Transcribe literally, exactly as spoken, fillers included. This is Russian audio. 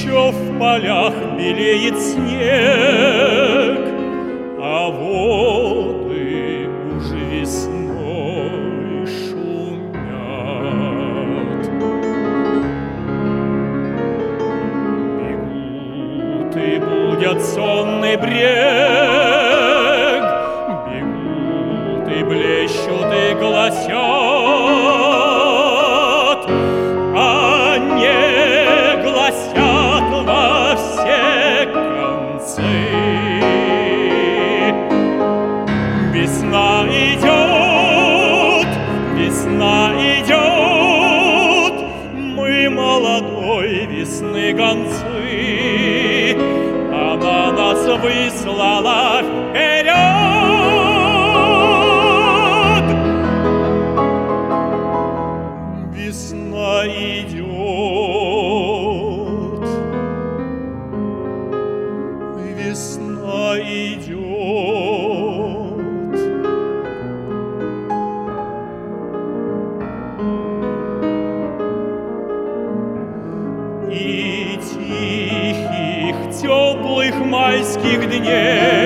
Еще в полях белеет снег, а воды уж весной шумят. Бегут и будят сонный брег, бегут и блещут и гласят, а не гласят во все концы. Весна идет, весна идет, мы молодой весны гонцы, она нас выслала вперед. Весна идет, весна идет. И тихих, теплых майских дней